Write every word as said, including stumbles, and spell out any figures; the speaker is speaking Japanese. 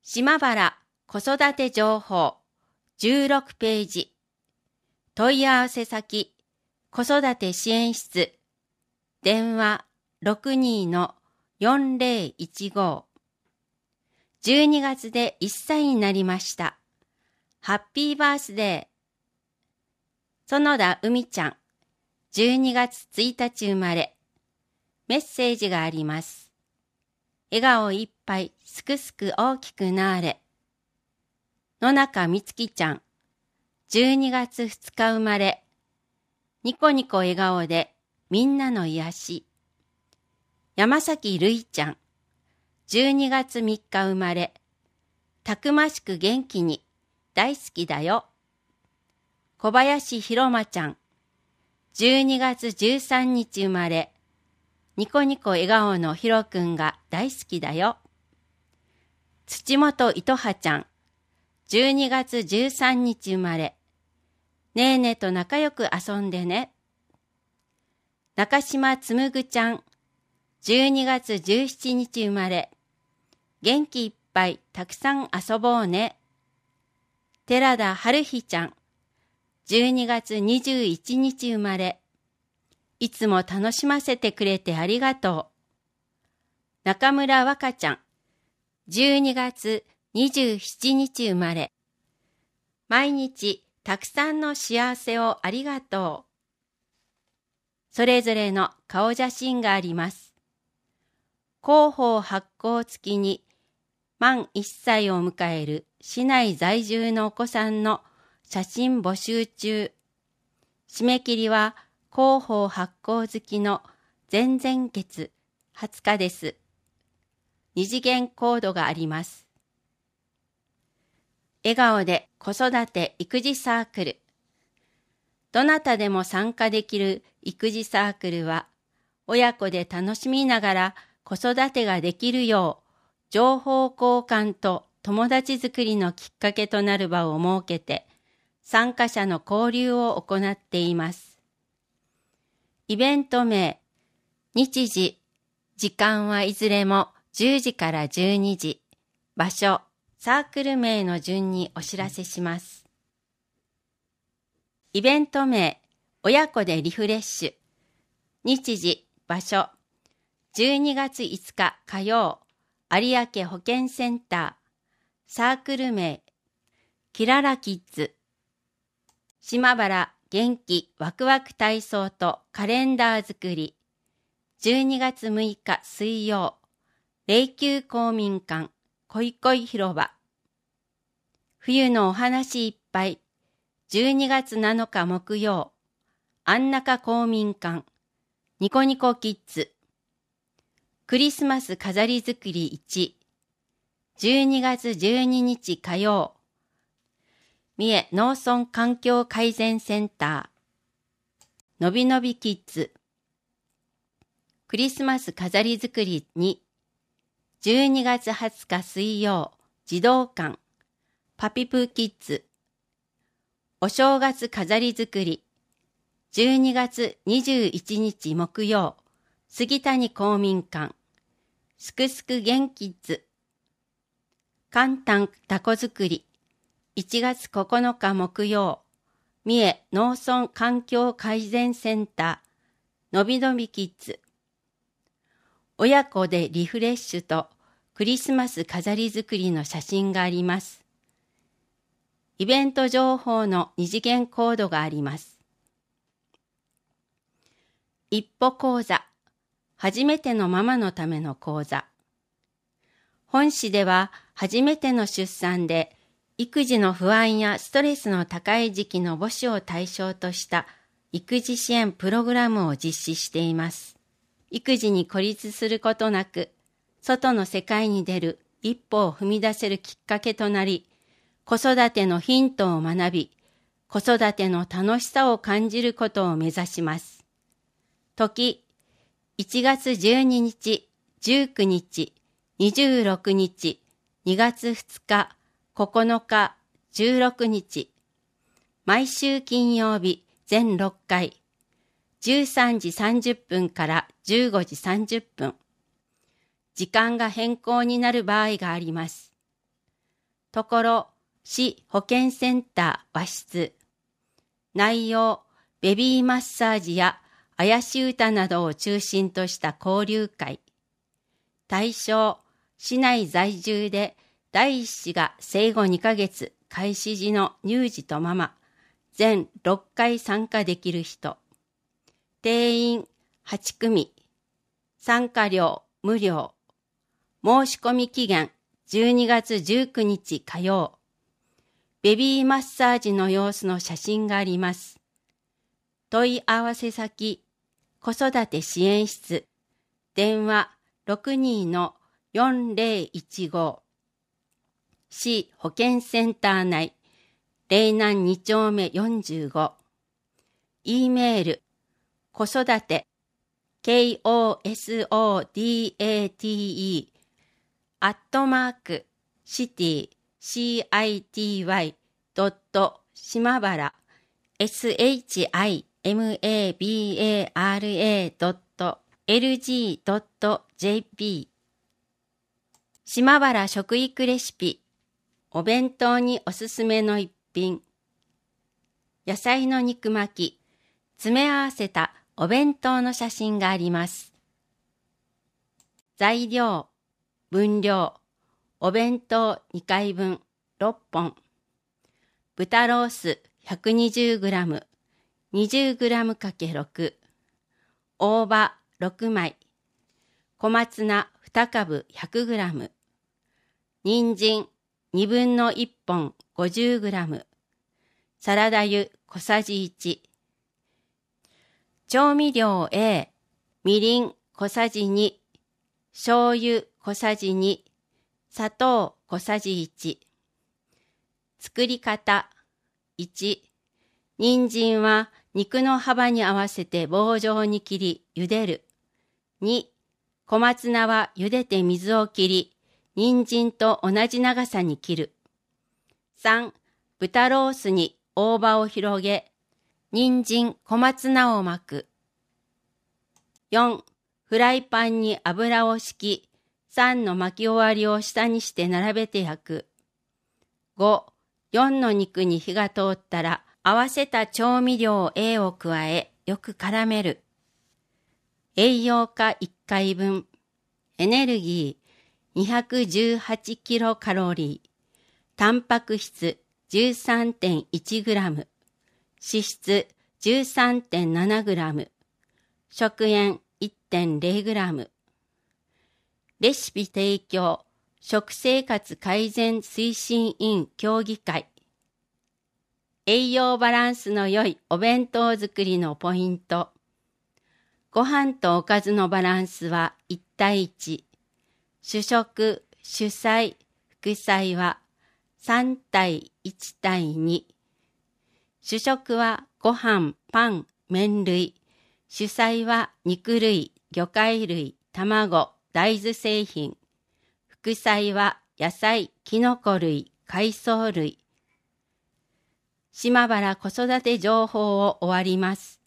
島原子育て情報じゅうろくページ。問い合わせ先子育て支援室電話 ろくにーのよんぜろいちご。じゅうにがつでいっさいになりました。ハッピーバースデー。園田海ちゃん、じゅうにがつついたち生まれ。メッセージがあります。笑顔いっぱいすくすく大きくなーれ。野中美月ちゃん、じゅうにがつふつか生まれ。ニコニコ笑顔でみんなの癒し。山崎るいちゃん、じゅうにがつみっか生まれ。たくましく元気に大好きだよ。小林ひろまちゃん、じゅうにがつじゅうさんにち生まれ。ニコニコ笑顔のひろくんが大好きだよ。土本いとはちゃん、じゅうにがつじゅうさんにち生まれ。ねーねと仲良く遊んでね。中島つむぐちゃん、じゅうにがつじゅうしちにち生まれ。元気いっぱいたくさん遊ぼうね。寺田はるひちゃん、じゅうにがつにじゅういちにち生まれ。いつも楽しませてくれてありがとう。中村わかちゃん、じゅうにがつにじゅうしちにち生まれ。毎日たくさんの幸せをありがとう。それぞれの顔写真があります。広報発行付きに満いっさいを迎える市内在住のお子さんの写真募集中。締め切りは広報発行付きの前々月はつかです。二次元コードがあります。笑顔で子育て育児サークル。どなたでも参加できる育児サークルは、親子で楽しみながら子育てができるよう、情報交換と友達作りのきっかけとなる場を設けて、参加者の交流を行っています。イベント名、日時、時間はいずれもじゅうじからじゅうにじ、場所、サークル名の順にお知らせします。イベント名、親子でリフレッシュ。日時、場所、じゅうにがついつか火曜、有明保健センター。サークル名、キララキッズ。島原元気ワクワク体操とカレンダー作り。じゅうにがつむいか水曜、霊柩公民館こいこい広場。冬のお話いっぱい。じゅうにがつなのか木曜、安中公民館ニコニコキッズ。クリスマス飾り作りいち。じゅうにがつじゅうににち火曜、三重農村環境改善センター。のびのびキッズ。クリスマス飾り作りに。じゅうにがつはつか水曜、児童館。パピプキッズ。お正月飾り作り。じゅうにがつにじゅういちにち木曜、杉谷公民館。すくすく元キッズ。簡単タコ作り。いちがつここのか木曜、三重農村環境改善センター。のびのびキッズ。親子でリフレッシュとクリスマス飾り作りの写真があります。イベント情報の二次元コードがあります。一歩講座、初めてのママのための講座。本誌では初めての出産で育児の不安やストレスの高い時期の母子を対象とした育児支援プログラムを実施しています。育児に孤立することなく、外の世界に出る一歩を踏み出せるきっかけとなり、子育てのヒントを学び、子育ての楽しさを感じることを目指します。時、いちがつじゅうににち、じゅうくにち、にじゅうろくにち、にがつふつか、ここのか、じゅうろくにち。毎週金曜日全ろっかい。じゅうさんじさんじゅっぷんからじゅうごじさんじゅっぷん。時間が変更になる場合があります。 ところ市保健センター和室。内容、ベビーマッサージやあやし歌などを中心とした交流会。対象、市内在住で第一子が生後にかげつ開始時の乳児とママ、全ろっかい参加できる人。定員はちくみ。参加料無料。申し込み期限じゅうにがつじゅうくにち火曜。ベビーマッサージの様子の写真があります。問い合わせ先、子育て支援室。電話 ろくにーのよんぜろいちご。市保健センター内、嶺南にちょうめよんじゅうご。E メール、子育て、ケーオーエスオーディーエーティー、アットマーク、シティ、シーアイティーワイ、ドット、島原、エスエイチアイエムエービーエーアールエー ドット、エルジー ドット ジェーピー。島原食育レシピ、お弁当におすすめの一品。野菜の肉巻き、詰め合わせたお弁当の写真があります。材料、分量、お弁当にかいぶんろっぽん。豚ロース ひゃくにじゅうグラム、にじゅうグラムかけるろく。大葉ろくまい。小松菜にかぶ ひゃくグラム。人参にぶんのいっぽん ごじゅうグラム。サラダ油小さじいち。調味料 A、みりん小さじに、醤油小さじに、砂糖小さじいち。作り方いち、人参は肉の幅に合わせて棒状に切り茹でる。に、小松菜は茹でて水を切り、人参と同じ長さに切る。さん、豚ロースに大葉を広げ、人参、小松菜を巻く。よん、フライパンに油を敷き、さんの巻き終わりを下にして並べて焼く。ご、よんの肉に火が通ったら、合わせた調味料 A を加え、よく絡める。栄養価いっかいぶん。エネルギーにひゃくじゅうはちキロカロリー。タンパク質 じゅうさんてんいちグラム。脂質 じゅうさんてんななグラム。食塩 いってんぜろグラム。レシピ提供、食生活改善推進委員協議会。栄養バランスの良いお弁当作りのポイント。ご飯とおかずのバランスはいちたいいち。主食、主菜、副菜はさんたいいちたいに。主食はご飯、パン、麺類。主菜は肉類、魚介類、卵、大豆製品。副菜は野菜、きのこ類、海藻類。島原子育て情報を終わります。